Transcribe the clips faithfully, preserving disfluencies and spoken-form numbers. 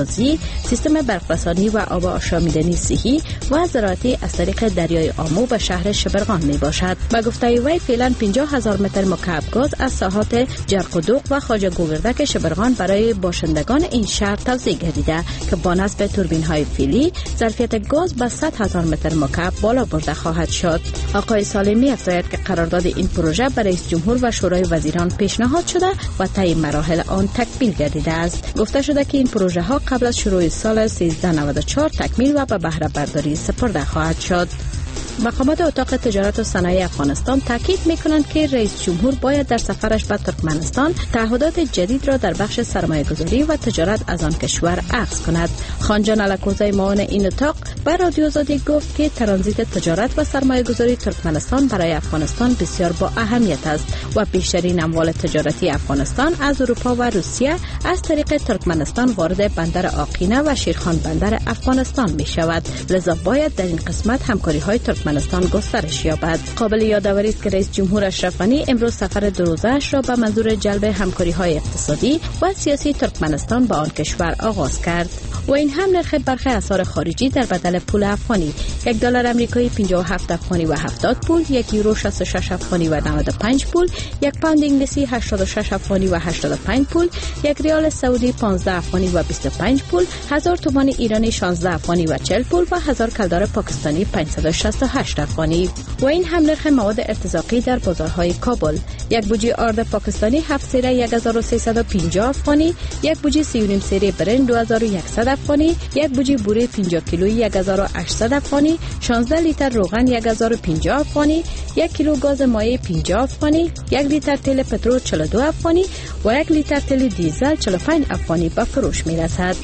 گازی، سیستم برق‌رسانی و آب آشامیدنی صحی و زراعتی از طریق دریای آمو به شهر شبرغان می باشد. به گفته وی فعلا پنجاه هزار متر مکعب گاز از ساحات جرقدوق و خواجه گوگردک شبرغان برای باشندگان این شهر توزیع گردیده که با نصب توربین های فعلی ظرفیت گاز به صد هزار متر مکعب بالا برده خواهد شد. آقای سالمی افزاید که قرارداد این پروژه برای رئیس جمهور و شورای وزیران پیشنهاد شده و طی مراحل آن تکمیل گردیده است. گفته شده که این پروژه ها قبل از شروع سال سیزده نود و چهار تکمیل و به بهره برداری سپرده خواهد شد. مقامات اتاق تجارت و صنایع افغانستان تاکید می‌کنند که رئیس جمهور باید در سفرش به ترکمنستان تعهدات جدید را در بخش سرمایه‌گذاری و تجارت از آن کشور اخذ کند. خانجان الکوزی معاون این اتاق به رادیو آزادی گفت که ترانزیت تجارت و سرمایه‌گذاری ترکمنستان برای افغانستان بسیار با اهمیت است و بیشترین اموال تجارتی افغانستان از اروپا و روسیه از طریق ترکمنستان وارد بندر آقینه و شیرخان بندر افغانستان می‌شود. لذا باید در این قسمت همکاری‌های ترکمنستان گسترش یابد. قابل یادآوری است که رئیس جمهور اشرف غنی امروز سفر دو روزه‌اش را به منظور جلب همکاری‌های اقتصادی و سیاسی ترکمنستان با آن کشور آغاز کرد. و این هم نرخ برخی اسعار خارجی در بدل پول افغانی: یک دلار آمریکایی پنجاه و هفت افغانی و هفتاد پول، یک یورو شصت و شش افغانی و نود و پنج پول، یک پوند انگلیسی هشتاد و شش افغانی و هشتاد و پنج پول، یک ریال سعودی پانزده افغانی و بیست و پنج پول، هزار تومان ایرانی شانزده افغانی و چهل پول و هزار کلدار پاکستانی پانصد و شصت و هشت افغانی. و این هم نرخ مواد ارتزاقی در بازارهای کابل: یک بوجه آرد پاکستانی هفت سیره یک هزار و سیصد و پنجاه افغانی، یک بوجه سی و نیم سیره برنج دو هزار و صد افغانی، یک بوجه بوره پنجاه کیلویی یک هزار و هشتصد افغانی، شانزده لیتر روغن یک هزار و پنجاه افغانی، یک کیلو گاز مایع پنجاه افغانی، یک لیتر تیل پترول چهل و دو افغانی و یک لیتر تیل دیزل چهل و پنج افغانی به فروش میرسد.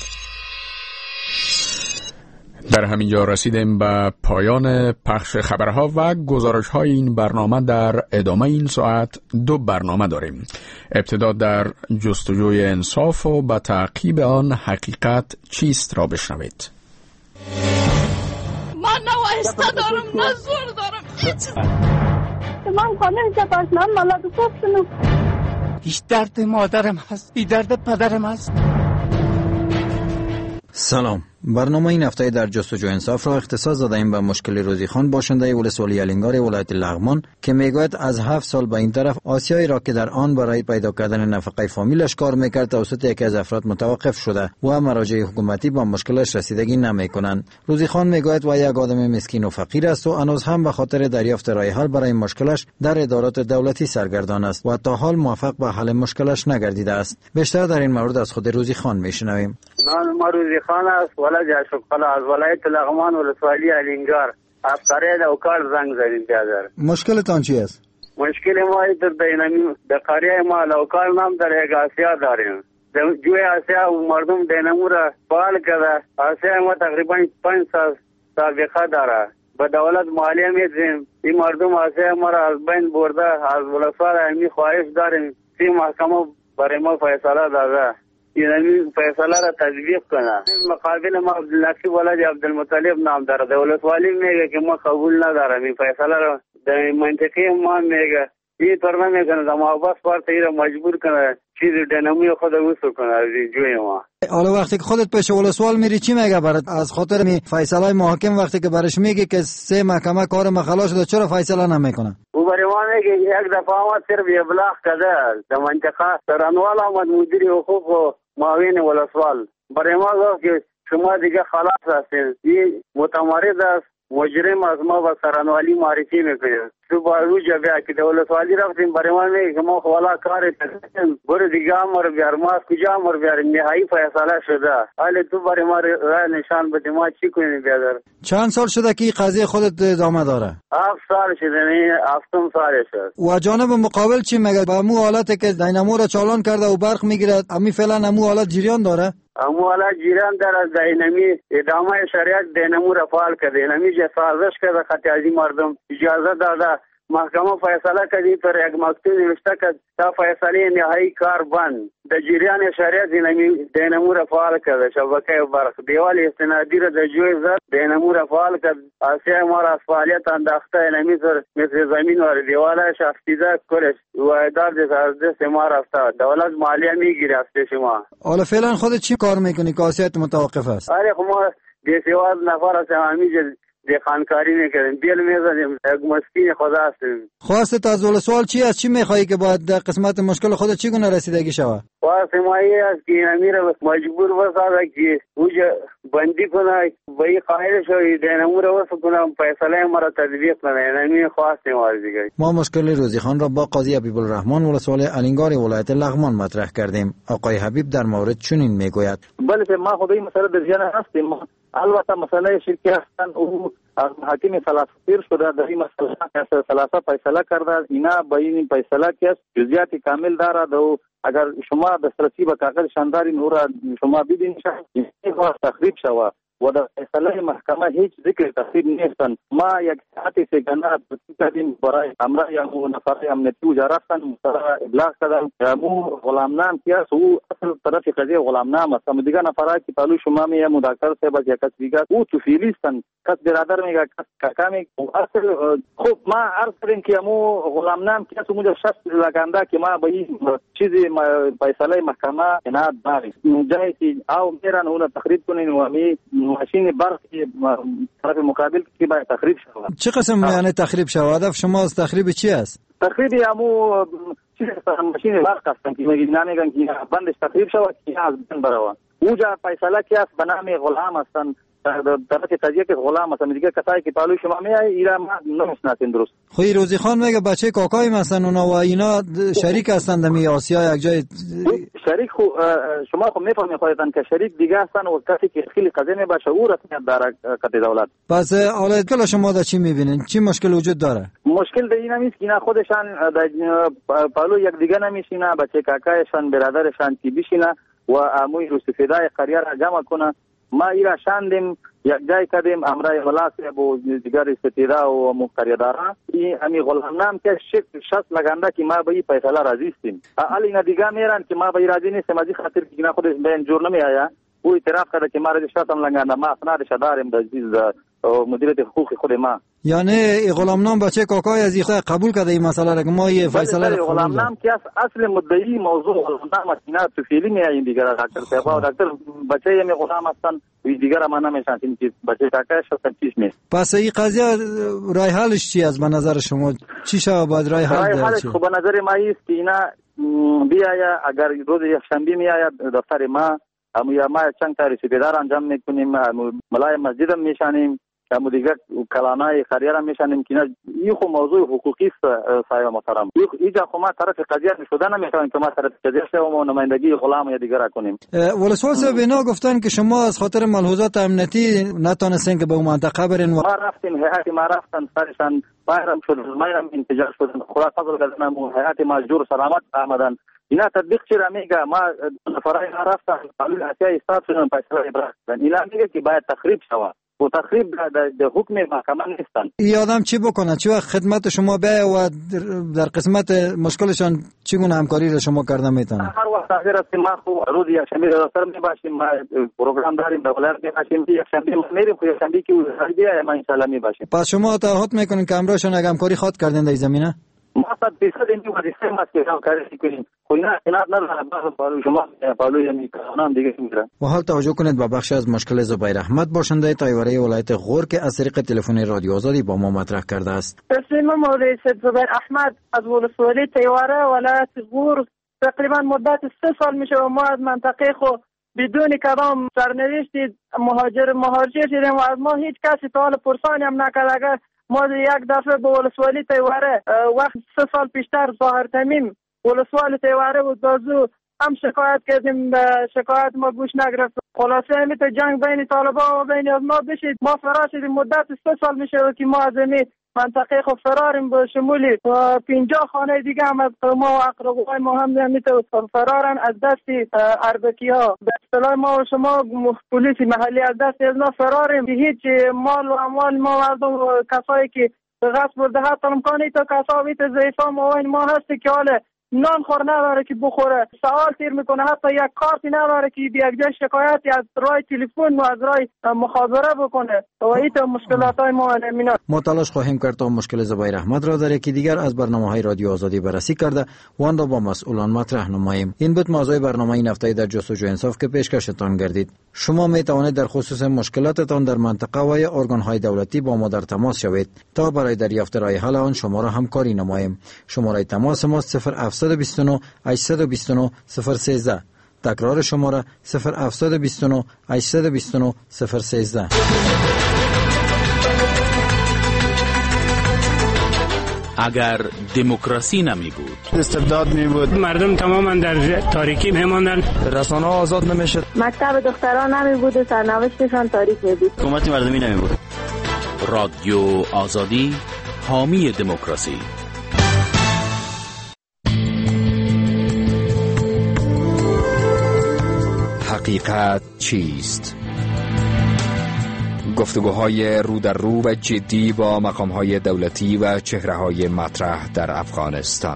در همینجا رسیدیم به پایان پخش خبرها و گزارش‌های این برنامه. در ادامه این ساعت دو برنامه داریم. ابتدا در جستجوی انصاف و به تعقیب آن حقیقت چیست را بشنوید. من نه وایسته دارم نه زور دارم هیچ. من خانه جباز من مالاد گفتنم. هیچ درد مادرم هست، بی درد پدرم هست. سلام. برنامه این هفته در جستجو انصاف را اختصاص دادیم به مشکل روزیخان باشنده ولسوالی الینگار ولایت لغمان که میگوید از هفت سال به این طرف آسیایی را که در آن برای پیدا کردن نفقه فامیلش کار میکرد توسط یکی از افراد متوقف شده و مراجع حکومتی با مشکلش رسیدگی نمیکنند. روزیخان میگوید و یک آدم مسکین و فقیر است و هنوز هم به خاطر دریافت راه حل برای مشکلش در ادارات دولتی سرگردان است و تا حال موفق به حل مشکلش نگردیده است. بیشتر در این مورد از خود روزیخان میشنویم. نام ما روزیخان است، ولد اشقلا از ولایت لغمان ولسوالی الینگار. از قریه اوکار زنگ زدیم بیادر. مشکلتان چی است؟ مشکل ما در دینامی در قریه ما لوکال نام در یک آسیا داریم. جوی آسیا و مردم دینامو را فعال کرده. آسیا ما تقریبا پنج سال سابقه داره. به دولت مالیه میدیم. این مردم آسیا ما را از بین برده. از ولسوال امی خواهش داریم سی محکمه برای ما فیصله داده. این فیصله را تطبیق کنه. مقابل ما عبدالنقی ولد عبدالمطلب نام داره. دولتوالی میگه که ما قبول ندارم این فیصله را. در منطقه ما میگه این طور نمیکنه که ما بس پارتی را مجبور کنه چیزی دینامی خود وصول کنه از جوی ما. حالا وقتی که خودت پیش ولسوال میری چی میگه برات از خاطر می فیصله محاکم وقتی که برش میگه که سه محکمه کار ما خلاص شده چرا فیصله نمیکنه؟ او برای ما میگه یک دفعه ما صرف ابلاغ کرده در منطقه سرانوال آمد مدیر حقوق و معاون ولسوال برای ما گفت که شما دیگه خلاص هستید. این متمرد است، مجرم از ما و سرانوالی معرفی میکنه. تو با روجا بیا که دولتوالی رفتیم برای ما میگه که ما خوالا کاری ترسیم برو دیگه امر بیار. ما از کجا امر بیاریم؟ نهایی فیصله شده. حالی تو برای ما راه نشان بدی ما چی کنیم بیادر؟ چند سال شده که این قضیه خودت ادامه داره؟ هفت سال شده. نه هفتم سال شد. و جانب مقابل چی میگه؟ با مو حالتی که دینامو را چالان کرده و برق میگیره امی فعلا امو حالت جریان داره؟ امو حالت جریان داره. از دینامی ادامه شریعت دینامو را فعال کرده. دینامی جه سازش کرده خطی از این مردم اجازه داده محکمه فیصله کردی پر یک مکتوب نوشته که تا فیصله نهایی کار بند د جریان شریعت دینمو را فعال کرده شبکه برق دیوال استنادی را د جوی زد دینمو را فعال کرد آسیا ما را از فعالیت انداخته نمیزر مثل زمین و دیواله شفتیده کلش و ادار دست از دست ما رفته دولت مالیه میگیره از پیش ما. حالا فعلا خودت چی کار میکنی که آسیایت متوقف است؟ آره خب ما دیسیواز نفر از همیشه دی خانکاری میکردیم بیل میزدیم یک مسکین خدا هستیم. خواستت از اول سوال چی است؟ چی میخوایی که باید در قسمت مشکل خودت چی گونه رسیدگی شود؟ خواست مایی است که امیر مجبور بسازه که اوجه بندی کنه بایی قاعده شوی دینمو رو وصل کنه فیصله ما را تطبیق کنه یعنی خواستیم آره دیگه. ما مشکل روزیخان را با قاضی حبیب الرحمن ولسوالی الینگار ولایت لغمان مطرح کردیم. آقای حبیب در مورد چنین میگوید: بله ما خودی مسئله در ذهن هستیم، البته مسئله شرکی هستند او از حکیم ثلاثه پیر شده در این مسئله ثلاثه فیصله کرده اینا با این فیصله که جزئیات کامل دارد و اگر شما دسترسی به کاغذ شانداری نور شما ببینید این تخریب شود و در فیصله محکمه هیچ ذکر تخریب نیستند. ما یک ساعتی سگانه کردیم برای امرای امو نفر امنیتی وجا رفتن مسترا ابلاغ کردن امو غلامنام کیاس او اصل طرف قضیه غلامنام است. هم دیگه نفرایی که پالو شما می مداکر صاحب یا کس دیگه او تو فیلیستان کس برادر میگه کس کاکامی اصل خوب ما عرض کردیم که امو غلامنام کیاس مو شخص لگنده که ما به این چیزی فیصله محکمه اناد داریم جایی که او میرن اون تخریب کنین و می ماشین برق طرف مقابل کی باید تخریب شود. چه قسم یعنی تخریب شود؟ هدف شما از تخریب چی است؟ تخریب همو چیز ماشین برق هستن که میگن نمیگن که بندش تخریب شود که از بند بروه. اوجا فیصله کی است به نام غلام هستن طرف قضیه که غلام هستن دیگه کسایی که پالو شما میای ایرا ما نمیشناسین درست. خوی روزی خان میگه بچه کاکای مثلا اونا و اینا شریک هستند می آسیا یک جای شریک خو شما خو میفهمید خودتان که شریک دیگه هستن و کسی که خیلی قضیه میباشه او رسمیت داره کت دولت. پس حالا کلا شما دا چی میبینین؟ چی مشکل وجود داره؟ مشکل در این است که اینا خودشان پالو یک دیگه نمیشینه بچه کاکایشان برادرشان کی بشینه و اموی رو سفیدای قریه را جمع کنه. ما ایرا شاندیم یک جای کردیم امرای ملاسب و دیگر استیدا و مقتریدارا این امی غلامنام که شخص لگنده که ما به این فیصله راضی هستیم. حالا اینا دیگه میرن که ما به راضی نیستیم از این خاطر که اینا خودش به انجور نمی آیا او اعتراف کرده که ما رجسтрات هم لگنده ما اسنادش داریم در چیز مدیریت حقوقی خود ما. یعنی غلامنام بچه کاکای از این قبول کرده این مسئله را که ما یه فیصله غلامنام که اصل مدعی موضوع غلامنام است اینا تو فعلی می آیین دیگر دکتر صاحب دکتر بچه می غلام هستن دیگر ما نمیشناسیم که بچه کاکایش هستن چیش نیست. پس این قضیه رای حلش چی از به نظر شما؟ چی شود باید رای حل رای حلش خب به نظر ما است که اینا بیاید اگر روز یکشنبه می آید دفتر ما امو یا ما چند تا رسیدار انجام میکنیم ملای مسجد هم میشانیم امو دیگه کلانای خریه هم میشانیم که این خو موضوع حقوقی است صاحب محترم اینجا خو ما طرف قضیه نشده نمیتونیم که ما طرف قضیه شویم و نمایندگی غلام یا دیگر کنیم. ولسوال صاحب اینا گفتن که شما از خاطر ملحوظات امنیتی نتونستین که به اون منطقه برین. ما رفتیم هیئت ما رفتن سرشان بایرم شد مایرم انتجار شدن خدا فضل کردن هیئت ما جور سلامت آمدن اینا تطبیق چرا میگه ما نفرای رفتن قانون اسیا استاد شدن فیصله ابراز کردن اینا میگه که باید تخریب شود و تخریب در حکم محکمه نیستن. این آدم چی بکنه؟ چی وقت خدمت شما بیاید و در قسمت مشکلشان چگونه همکاری را شما کرده میتونه؟ هر وقت حاضر هستیم ما خو روز یکشنبه دفتر میباشیم ما پروگرام داریم در ولایت میباشیم یکشنبه میریم خو یکشنبه که بیا ما ان شاء الله میباشیم. پس شما تعهد میکنین که امروزشون همکاری خود کردین در زمینه؟ ما صد درصد این وظیفه ما که همکاری کنیم. خوینا اینا نداره باز پالو شما پالو یعنی کانون دیگه میگیرن. و حال توجه کنید به بخش از مشکل زبیر احمد باشنده تایوره ولایت غور که از طریق تلفن رادیو آزادی با ما مطرح کرده است. اسم مولوی زبیر احمد از ولسوالی تایوره ولایت غور تقریبا مدت سه سال میشه و ما از منطقه خو بدون کدام سرنوشتی مهاجر مهاجر شدیم و از ما هیچ کسی تا حال پرسانی هم نکرد. اگر ما یک دفعه به ولسوالی تایوره وقت سه سال پیشتر ظاهر تمیم ولسوالی تایوره و دازو هم شکایت کردیم، شکایت ما گوش نگرفت. خلاصه همیت جنگ بین طالبان و بین از ما بشید. ما فرار شدیم مدت سه سال میشه که ما از این منطقه خود فراریم به شمولی و پنجاه خانه دیگه هم از ما و اقربای ما هم همیت فرارن از دست اربکی ها. به اصطلاح ما و شما پلیس محلی از دست از ما فراریم. هیچ مال و اموال ما مردم کسایی که غصب برده. حتی امکانی تا کساویت ضعیفا موین ما هستی که حال نان خور نداره که بخوره، سوال تیر میکنه، حتی یک کارتی نداره که یک جای شکایتی از رای تلفن و از رای مخابره بکنه. و این مشکلات های ما همینا. ما تلاش خواهیم کرد تا مشکل زبایر احمد را در یکی دیگر از برنامه‌های رادیو آزادی بررسی کرده و آن را با مسئولان مطرح نماییم. این بود موضوع برنامه این هفته در جستجو انصاف که پیشکشتان گردید. شما می توانید در خصوص مشکلاتتان در منطقه و یا ارگان‌های دولتی با ما در تماس شوید تا برای دریافت راه حل آن شما را همکاری نماییم. شماره تماس ما صفر هفت دو نه هشت دو نه صفر یک سه. تکرار شماره صفر هفت دو نه هشت دو نه صفر یک سه. اگر دموکراسی نمی بود، استبداد می بود، مردم تماما در تاریکی می ماندن، رسانه ها آزاد نمی شد، مکتب دختران نمی بود و سرنوشتشان تاریک می بود، حکومت مردمی نمی بود. رادیو آزادی، حامی دموکراسی. حقیقت چیست؟ گفتگوهای رو در رو و جدی با مقامهای دولتی و چهره‌های مطرح در افغانستان.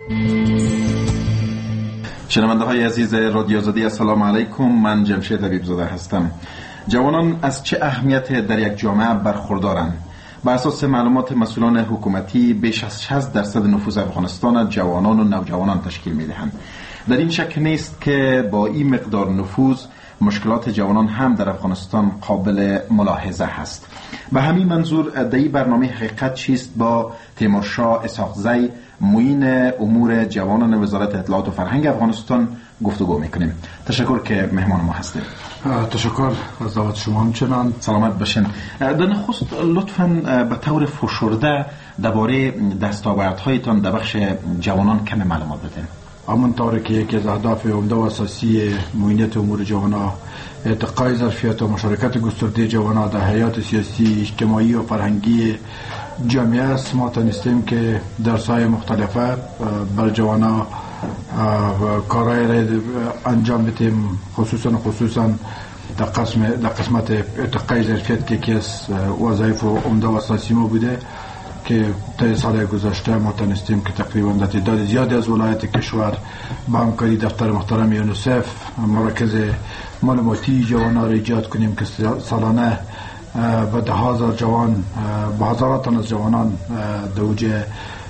شنونده های عزیز رادیو آزادی، السلام علیکم. من جمشید حبیب زاده هستم. جوانان از چه اهمیت در یک جامعه برخوردارند؟ بر اساس معلومات مسئولان حکومتی بیش از شصت درصد نفوذ افغانستان جوانان و نوجوانان تشکیل می‌دهند. در این شک نیست که با این مقدار نفوذ مشکلات جوانان هم در افغانستان قابل ملاحظه است. به همین منظور در این برنامه حقیقت چیست با تیمورشاه اسحاقزی، معین امور جوانان وزارت اطلاعات و فرهنگ افغانستان گفتگو میکنیم. تشکر که مهمان ما هستید. تشکر از دعوت شما. همچنان سلامت باشین. در نخست لطفاً به طور فشرده درباره دستاوردهایتان در بخش جوانان کم معلومات بدین. همون طوری که یکی از اهداف عمده و اساسی معینت امور جوانان ارتقای ظرفیت و مشارکت گسترده جوانان در حیات سیاسی، اجتماعی و فرهنگی جامعه است. ما تونستیم که در ساحه مختلفه بر جوانان کارهای را انجام بدیم، خصوصا خصوصا در قسم در قسمت ارتقای ظرفیت که یکی از وظایف عمده و اساسی ما بوده که طی سال گذشته ما تونستیم که تقریبا در تعداد زیادی از ولایات کشور با همکاری دفتر محترم یونیسف مرکز معلوماتی جوانان را ایجاد کنیم که سالانه به ده هزار جوان به هزارات تن از جوانان در اوج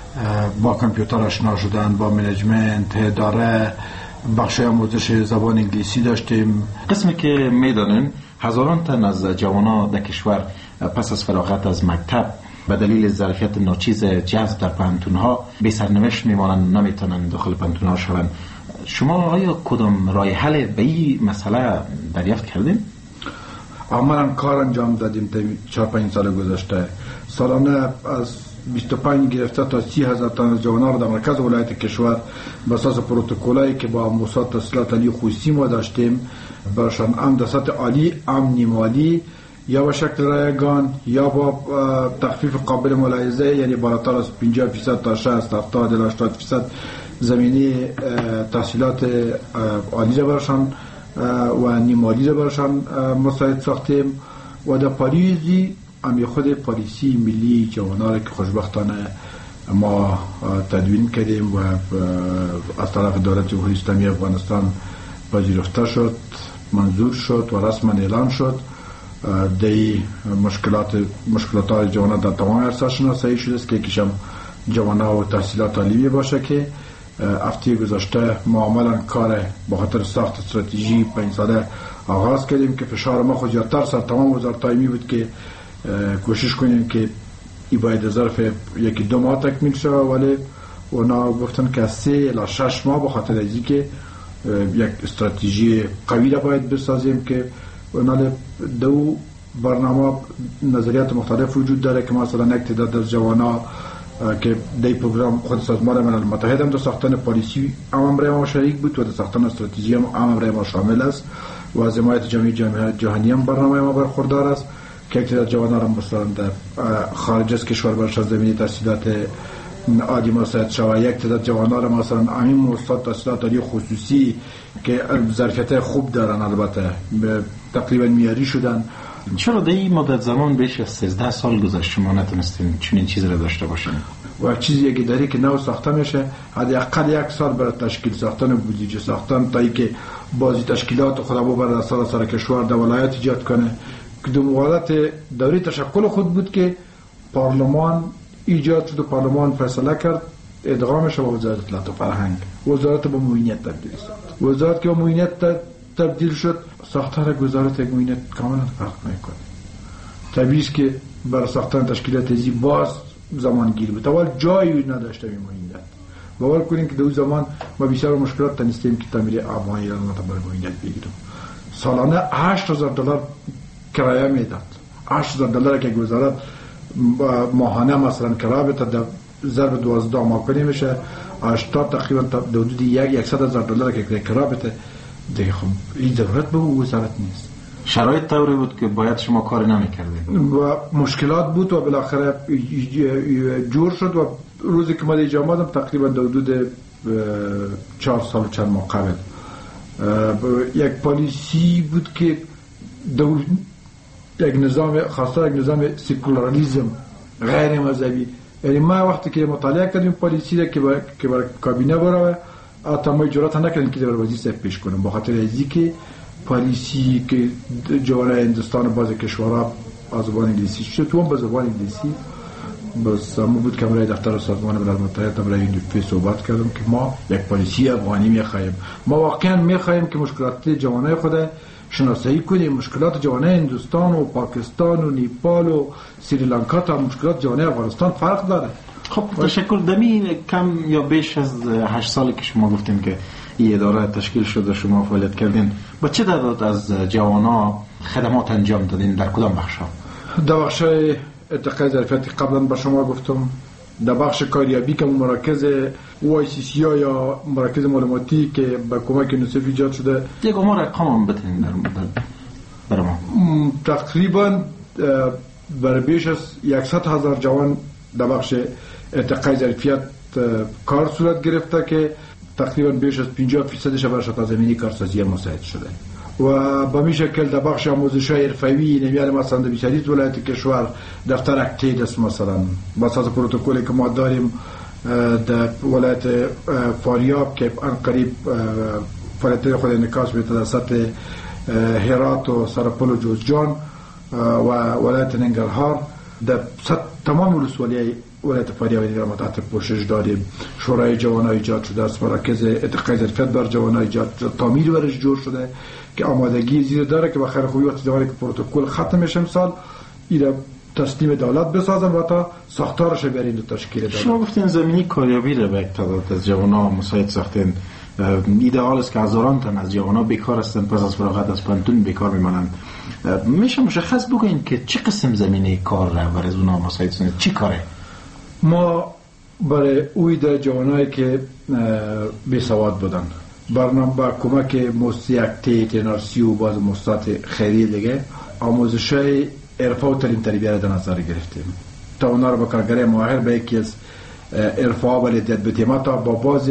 با کامپیوتر آشنا شدن، با منیجمنت، اداره، بخش آموزش زبان انگلیسی داشتیم. قسمی که میدانین هزاران تن از جوانان در کشور پس از فراغت از مکتب به دلیل ظرفیت ناچیز جذب در پانتون‌ها بی سرنوشت میمانند، نمیتونن داخل پانتون‌ها شوند. شما آیا کدام راه حل به این مسئله دریافت کردین؟ عملاً کار انجام دادیم تا چهار پنج سال گذشته. سالانه از بیست و پنج گرفته تا سی هزار تن از جوانان را در مرکز ولایت کشور به اساس پروتکلایی که با موسسات تحصیلات عالی خصوصی ما داشتیم برشان هم در سطح عالی، امنی مالی یا با شکل رایگان یا با تخفیف قابل ملاحظه، یعنی بالاتر از پنجاه درصد تا شصت هفتاد الی هشتاد درصد زمینی تحصیلات عالی را برشان و نیمالی را برشان مساعد ساختیم و در پاریزی امی خود پالیسی ملی جوانان که خوشبختانه ما تدوین کردیم و از طرف دولت جمهوری اسلامی افغانستان پذیرفته شد، منظور شد و رسما اعلان شد. دی مشکلات مشکلات جوانان در تمام عرصه شناسایی شده است که یکیشم جوانان و تحصیلات عالی باشه که هفته گذشته ما عملا کار با خاطر ساخت استراتژی پنج ساله آغاز کردیم که فشار ما خود زیادتر سر تمام وزارت‌های می بود که کوشش کنیم که این باید ظرف یکی دو ماه تکمیل شد، ولی اونا گفتن که سه الی شش ماه به خاطر ازی که یک استراتژی قوی را باید بسازیم که اونا دو برنامه نظریات مختلف وجود داره که مثلا یک تعداد از جوانا که دی پروگرام خود سازمان ملل متحد هم در ساختن پالیسی امر ما شریک بود و در ساختن استراتژی هم امر ما شامل است و از حمایت جمعی جهانی هم برنامه ما برخوردار است که یک تعداد جوانا را مثلا در خارج از کشور برش از زمینی تحصیلات عالی مساعد شود، یک تعداد جوانا را مثلا همین مؤسسات تحصیلات عالی خصوصی که ظرفیت خوب دارن البته تقریبا میاری شدن. چرا در این مدت زمان بیش از سیزده سال گذشت شما نتونستین چنین چیزی را داشته باشین؟ و چیزی که داری که نو ساخته میشه حداقل یک سال برای تشکیل ساختن و بودجه ساختن تا اینکه بازی تشکیلات خدا ببره از سر سر کشور در ولایت ایجاد کنه. کدوم حالت دوری تشکل خود بود که پارلمان ایجاد شد و پارلمان فیصله کرد ادغامش با وزارت اطلاعات و فرهنگ. وزارت با معینیت تبدیل شد. وزارت که با معینیت تبدیل شد ساختار وزارت یک معینیت کاملا فرق میکنه. طبیعی است که برای ساختن تشکیلات ازی باز زمان گیر بود. اول جایی نداشته می معینیت. باور کنین که در اون زمان ما بسیار مشکلات داشتیم که تعمیر آبان ایران رو برای معینیت بگیریم. سالانه هشت هزار دلار کرایه میداد. هشت هزار دلار که وزارت ماهانه مثلا کرایه بده در ضرب دوازده ماه کنی میشه هشتاد تقریبا تا حدود یک صد هزار دلار که کرایه بده. دیگه خب این ضرورت به وزارت نیست. شرایط طوری بود که باید شما کار نمی‌کردید و مشکلات بود و بالاخره جور شد و روزی که من اینجا آمدم تقریبا در حدود چهار سال و چند ماه قبل یک پالیسی بود که دو یک نظام خاصه یک نظام سکولاریسم غیر مذهبی. یعنی ما وقتی که مطالعه کردیم پالیسی را که برای که برای کابینه بره حتی ما جرأت نکردیم که در وزیر پیش کنیم به خاطر ازی که پالیسی که جوانای هندوستان و بعض کشورها از زبان انگلیسی شد تو هم به زبان انگلیسی بس ما بود که برای دفتر سازمان ملل متحد برای این دفعه صحبت کردم که ما یک پالیسی افغانی میخواهیم. ما واقعا میخواهیم که مشکلات جوانای خود شناسایی کنیم. مشکلات جوانای هندوستان و پاکستان و نیپال و سریلانکا تا مشکلات جوانای افغانستان فرق داره. خب تشکر. دمی کم یا بیش از هشت سالی که شما گفتیم که این اداره تشکیل شده شما فعالیت کردین با چه تعداد از جوانا خدمات انجام دادین در کدام بخشا؟ در بخش ارتقای ظرفیت قبلا به شما گفتم. در بخش کاریابی که مراکز او آی سی سی یا مراکز معلوماتی که به کمک یونیسف ایجاد شده یک ما رقم بتونین در برای ما تقریبا برای بیش از صد هزار جوان در بخش ارتقای ظرفیت کار صورت گرفته که تقریبا بیش از پنجاه فیصدش برای شبه زمینی کارسازی مساعد شده و به می شکل در بخش آموزش‌های حرفه‌ای نمیاد مثلا در بیشتر ولایت کشور دفتر اکتید است مثلا با اساس پروتکلی که ما داریم در ولایت فاریاب که ان قریب فعالیت خود انعکاس می‌ده در سطح هرات و سرپل و جوزجان و ولایت ننگرهار در سطح تمام ولسوالی‌های ولایت فاریاب دیگر ما تحت پوشش داریم. شورای جوانان ایجاد شده است. مراکز ارتقای ظرفیت بر جوانان ایجاد شده. تعمیر برش جور شده که آمادگی زیر داره که بخیر خوبی وقتی زمانی که پروتکل ختم میشه امسال اینا تسلیم دولت بسازن و تا ساختارش بیارین دو تشکیل دولت. شما گفتین زمینی کاریابی رو به یک تعداد از جوانان مساعد ساختین. ایدئال است که هزاران تن از جوانان بیکار هستند پس از فراغت از پانتون بیکار میمانند. میشه مشخص بگوین که چه قسم زمینه کار را برای از اونها مساعد سازید؟ چی کاره؟ ما برای اوید جوانایی که بی سواد بودن برنامه با کمک موسیقی اکتیت انارسی و باز مستات خیری دیگه آموزش های ارفا و ترین تربیه در نظر گرفتیم تا اونا رو با کارگره ماهر به یکی از ارفا و لیدیت بتیم تا با باز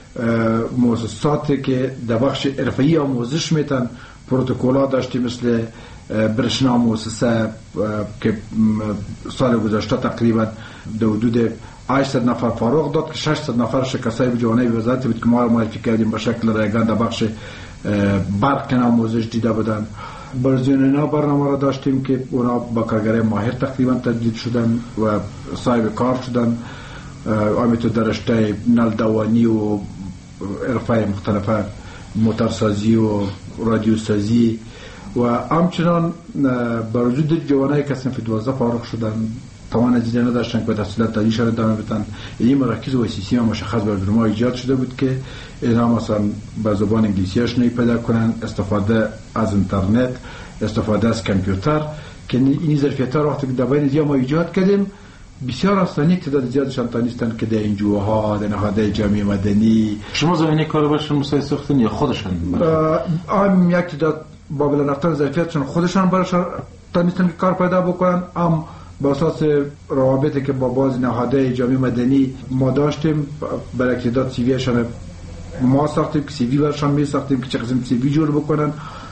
موسسات که در بخش ارفایی آموزش میتن پروتکولات داشتیم مثل برشنا موسسه که سال گذشته تقریبا در حدود هشتصد نفر فارغ داد که ششصد نفر کسایی به جوانای وزارت بود که ما رو معرفی کردیم به شکل رایگان در بخش برق آموزش دیده بودن. برزیونینا برنامه را داشتیم که اونا با کارگره ماهر تقریبا تبدیل شدن و صاحب کار شدن همینطور در رشته نل دوانی و ارفای مختلفه موتورسازی و رادیوسازی و همچنان بر وجود جوانای که صنف دوازده فارغ شدن توان از دیده نداشتن که به تحصیلات تعلیمش را ادامه بدن. این مراکز او آی سی سی هم مشخص بر ما ایجاد شده بود که اینا مثلا به زبان انگلیسی آشنایی پیدا کنن، استفاده از اینترنت، استفاده از کامپیوتر که این ظرفیت‌ها رو وقتی که در بین ما ایجاد کردیم بسیار آسانی تعداد زیادشان تانستن که در این جوها در نهادهای جامعه مدنی. شما زمینه کار برشون مساعد ساختن یا خودشان؟ هم یک تعداد با بالا رفتن ظرفیتشون خودشان برشان تانستن که کار پیدا بکنن، هم با اساس روابطی که با باز نهادهای جامعه مدنی ما داشتیم برای تعداد سی ویشان ما ساختیم که سی وی برشان می ساختیم که چه قسم سی وی جور بکنن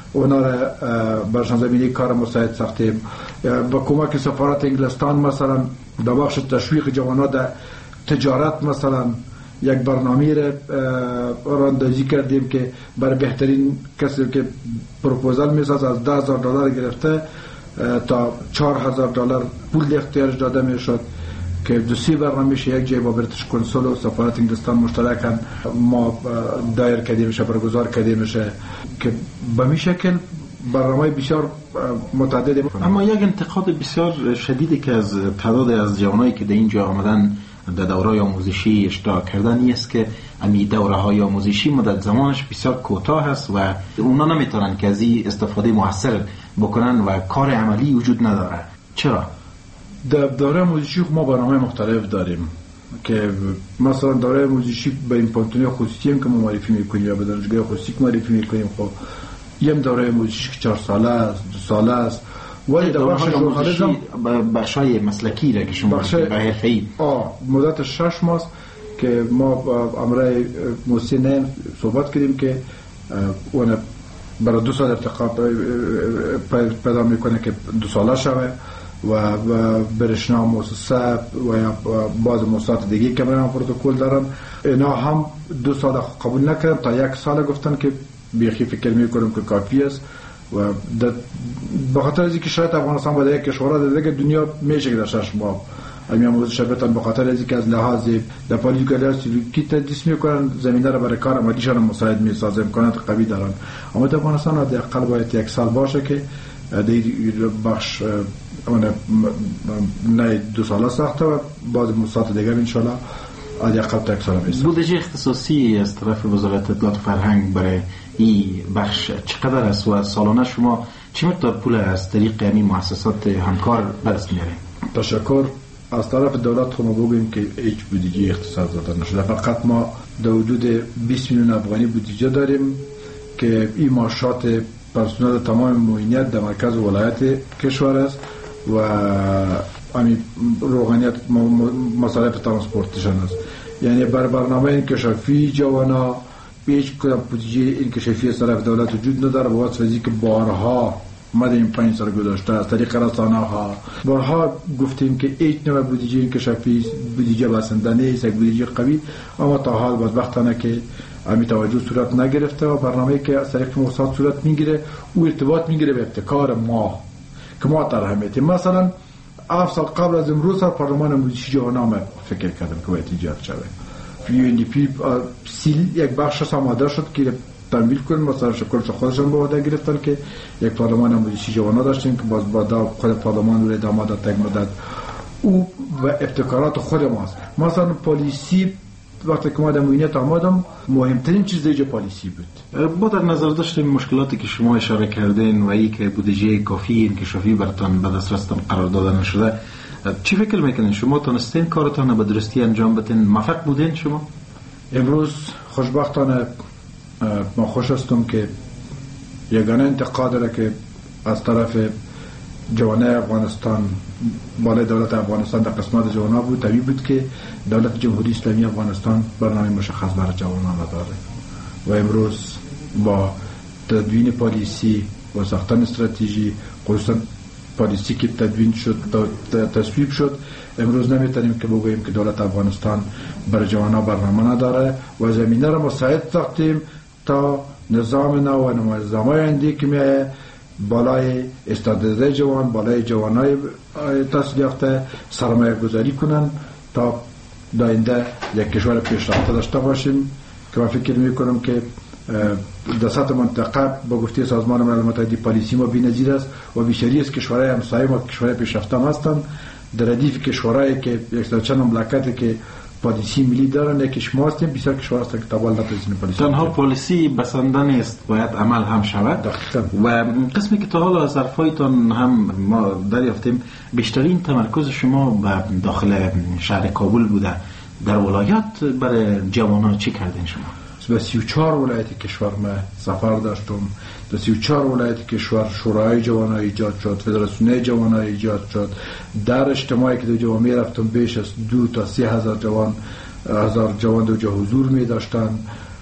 اونا را برشان زمینی کار مساعد ساختیم. با کمک سفارت انگلستان مثلا در بخش تشویق جوانان در تجارت مثلا یک برنامه را راندازی کردیم که برای بهترین کسی که پروپوزال میساز از ده هزار دلار گرفته تا چهار هزار دلار پول اختیارش داده میشد که دو سی برنامه‌اش یک جای با بریتیش کنسول و سفارت انگلستان مشترکاً ما دایر کردیم میشه، برگزار کردیم میشه که به می شکل برنامه بسیار متعدد. اما یک انتقاد بسیار شدیدی که از تعداد از جوانایی که در اینجا آمدن در دوره‌های آموزشی اشتراک کردن است که امی دوره‌های آموزشی مدت زمانش بسیار کوتاه است و اونا نمیتونن که از این استفاده موثر بکنن و کار عملی وجود نداره. چرا؟ در دوره آموزشی ما برنامه مختلف داریم که مثلا دوره آموزشی به این پانتونی خصوصی هم که ما معرفی میکنیم یا به دانشگاه خصوصی معرفی میکنیم. خب یم دوره آموزشی که چهار ساله است، دو ساله است. ولی در بخش ژورنالیسم بخشای مسلکی را که شما به حرفه‌ای آه مدت شش ماست که ما امرای محسن صحبت کردیم که اون برای دو سال ارتقا پیدا میکنه که دو ساله شوه و برشنا مؤسسه و یا بعض مؤسسات دیگه که برای پروتکل دارن اینا هم دو سال قبول نکردن تا یک سال گفتن که بیخی فکر میکنم که کافی است و به خاطر از اینکه شاید افغانستان با یک کشورها دیگه دنیا میشه که در شش ماه امی آموزش بتن به خاطر از اینکه از لحاظ در پالیتیکال سلوکی تدریس میکنن زمینه را برای کار عملیشان مساعد میسازه، امکانات قوی دارن. اما در افغانستان حداقل باید یک سال باشه که در بخش اون نه دو ساله ساخته و بعض مؤسسات دیگه ان شاء الله حداقل تا یک سال میشه. بودجه اختصاصی از طرف وزارت اطلاعات و فرهنگ برای این بخش چقدر است و سالانه شما چه مقدار پول از طریق این مؤسسات همکار به دست میارید؟ تشکر. از طرف دولت خود ما بگوییم که هیچ بودجه اختصاص داده نشده، فقط ما در حدود بیست میلیون افغانی بودجه داریم که این معاشات پرسنل تمام معینیت در مرکز ولایت کشور است و همین روغنیت مصارف ترانسپورتشان است. یعنی بر برنامه انکشافی جوانا هیچ کدام بودجه انکشافی از طرف دولت وجود نداره. با واسطه اینکه بارها ما در این پنج سال گذشته از طریق رسانه ها بارها گفتیم که هیچ نوع بودجه انکشافی بودجه بسنده نیست، یک بودجه قوی، اما تا حال بدبختانه که امی توجه صورت نگرفته و برنامه‌ای که از طریق مؤسسات صورت میگیره او ارتباط میگیره به ابتکار ما که ما طرح میتیم. مثلا هفت سال قبل از امروز سر پارلمان آموزشی جوانان فکر کردم که باید ایجاد شود. یو ان دی پی سیل یک بخش آماده شد که تمویل کنن، مثلا شکل خودشون به عهده گرفتن که یک پارلمان آموزشی جوانان داشتیم که باز بعد خود پارلمان رو ادامه داد تا یک مدت. او و ابتکارات خود ماست. مثلا پالیسی وقتی که ما در موینیت آمدم مهمترین چیز دیگه پالیسی بود. با در نظر داشتیم مشکلاتی که شما اشاره کردین و ای که بودجه کافی انکشافی براتون به دسترستان قرار داده نشده، چی فکر میکنین شما تونستین کارتان به درستی انجام بدین؟ موفق بودین شما؟ امروز خوشبختانه ما خوش هستم که یگانه انتقاد را که از طرف جوانای افغانستان بالای دولت افغانستان در قسمت جوانا بود طبیعی بود که دولت جمهوری اسلامی افغانستان برنامه مشخص برای جوانان نداره و امروز با تدوین پالیسی و ساختن استراتژی، خصوصا پالیسی که تدوین شد تصویب شد، امروز نمیتونیم که بگوییم که دولت افغانستان برای جوانان برنامه نداره و زمینه را مساعد ساختیم تا نظام نو و نظام آینده که میایه بالای استعداد جوان، بالای جوانای تحصیل یافته سرمایه گذاری کنن تا در آینده یک کشور پیشرفته داشته باشیم که من فکر میکنم که در سطح منطقه با گفته سازمان ملل متحد پالیسی ما بی‌نظیر است و بیشتری از کشورهای همسایه ما کشورهای پیشرفته هستند. در ردیف کشورهایی که یک چند مملکتی که پالیسی ملی دارن یکیش ما هستیم، بسیار کشور هستند که تابال نتوانند پالیسی. تنها پالیسی بسنده نیست، باید عمل هم شود. و قسمی که تا حالا از حرفایتان هم ما دریافتیم بیشترین تمرکز شما به داخل شهر کابل بوده. در ولایات برای جوانان چی کردین شما؟ به سی و چهار ولایت کشور ما سفر داشتم. در سی و چهار ولایت کشور شورای جوانان ایجاد شد، فدراسیون جوانان ایجاد شد. در اجتماعی که در جوامع رفتم بیش از دو تا سه هزار جوان هزار جوان در جا حضور می داشتن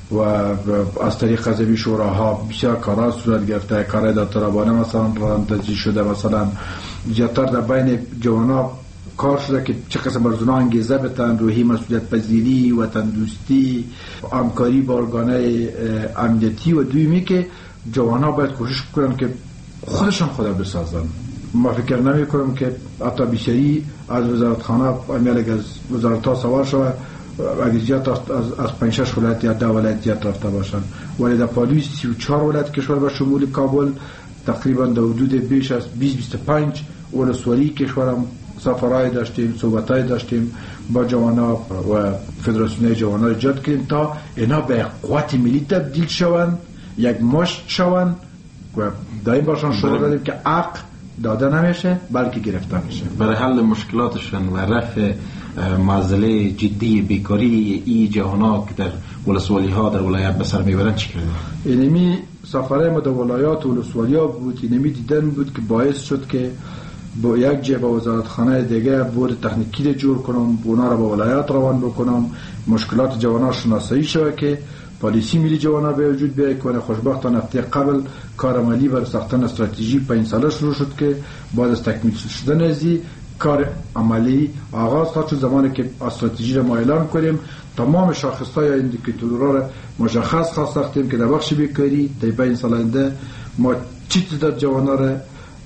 و از طریق قضاوی شوراها بسیار کارا صورت گرفته، کارهای داوطلبانه مثلا راندازی شده، مثلا زیادتر در بین جوانا کار شده که چه قسم بر زنا انگیزه بتن، روحی مسئولیت پذیری و تندرستی، همکاری با ارگانهای امنیتی و دویمی که جوانا باید کوشش کنن که خودشان خدا بسازن. ما فکر نمی کنم که حتی بیشتری از وزارتخانه امیال از وزارت ها سوار شود اگر زیاد از از پنج شش ولایت یا ده ولایت زیاد رفته باشن، ولی در پالیس سی و چهار ولایت کشور با شمول کابل تقریبا در حدود بیش از بیست بیست و پنج ولسوالی کشور هم سفرهای داشتیم، صحبتهای داشتیم با جوانا و فدراسیون جوانا ایجاد کردیم تا اینا به قوت ملی تبدیل شوند، یک مشت شوند و دائم باشن شروع دادیم که حق داده نمیشه بلکه گرفته میشه. برای حل مشکلاتشون و رفع معضله جدی بیکاری ای جوانا که در ولسوالی ها در ولایت به سر میبرن چی کردن؟ اینمی سفرهای ما در ولایات و ولسوالی ها بود، اینمی دیدن بود که باعث شد که با یک جه با وزارتخانه دیگه بود تکنیکی جور کنم، اونا را با ولایت روان بکنم، مشکلات جوانا شناسایی شود که پالیسی ملی جوانا به وجود بیاید کنه. خوشبختانه هفته قبل کار عملی بر ساختن استراتژی پنج ساله شروع شد که بعد از تکمیل شدن ازی کار عملی آغاز خواهد شد. زمانی که استراتژی را ما اعلان کنیم تمام شاخص‌های یا اندیکاتورها را مشخص خواهد ساختیم که در بخش بیکاری در پنج سال آینده ما چی تعداد جوانا را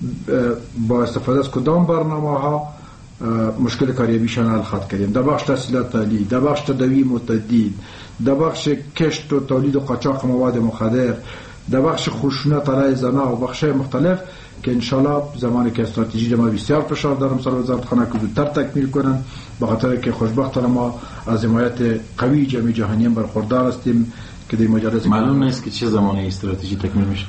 با استفاده از کدام برنامه‌ها مشکل کاریابیشان حل خواهد کردیم. در بخش تحصیلات عالی، در بخش تداوی متعدد، در بخش کشت و تولید و قاچاق مواد مخدر، در بخش خشونت علیه زنان و بخش‌های مختلف که انشالله زمانی که استراتژی ما بسیار فشار دارم سر وزارتخانه که زودتر تکمیل کنن، به خاطر که خوشبختانه ما از حمایت قوی جامعه جهانی برخوردار هستیم که در مجالس معلوم نیست که چه زمانی استراتژی تکمیل میشه.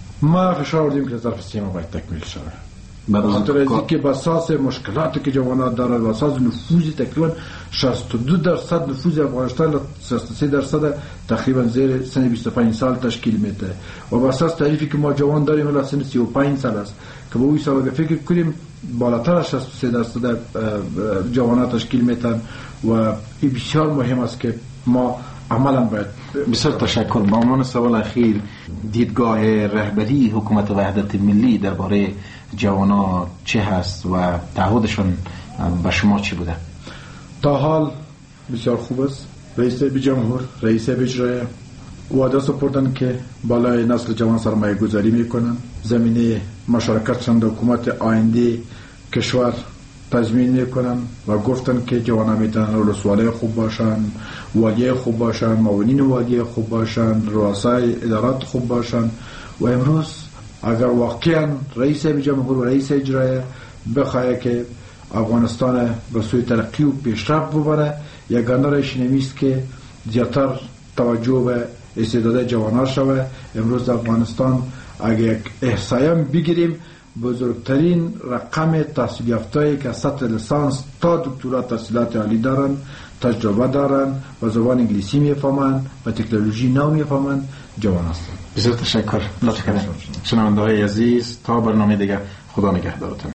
ما فشار دادیم که ظرف سه ماه باید تکمیل شه. به خاطر اینکه به اساس مشکلاتی که جوانان دارند، به اساس نفوذ تقریبا شصت و دو درصد نفوذ افغانستان، شصت و سه درصد تقریبا زیر سن بیست و پنج سال تشکیل میده و به اساس تعریفی که ما جوان داریم الی سن سی و پنج سال است که با اون حساب فکر کنیم بالاتر از شصت و سه درصد جوانان تشکیل میدن و این بسیار مهم است که ما عملا باید. بسیار تشکر. با عنوان سوال اخیر، دیدگاه رهبری حکومت وحدت ملی درباره جوانا چه هست و تعهدشون به شما چی بوده؟ تا حال بسیار خوب است. رئیس جمهور، رئیس اجرایی وعده سپردن که بالای نسل جوان سرمایه گذاری میکنن، زمینه مشارکتشان در حکومت آینده کشور تضمین میکنن و گفتن که جوانا میتونن ولسوالی خوب باشن، والی خوب باشن، معاونین والی خوب باشن، رؤسای ادارات خوب باشن. و امروز اگر واقعا رئیس جمهور و رئیس اجرایی بخواه که افغانستان به سوی ترقی و پیشرفت ببره، یگانه روش نمیست که زیادتر توجه به استعداد جوانان شوه. امروز افغانستان اگر یک احصایه بگیریم، بزرگترین رقم تحصیل یافته‌ای که از سطح لیسانس تا دکترا تحصیلات عالی دارن، تجربه دارن، و زبان انگلیسی میفهمن و تکنولوژی نو میفهمن، جوان هستن. بسیار تشکر. لطفاً شنونده های عزیز، تا برنامه دیگه خدا نگهدارتون.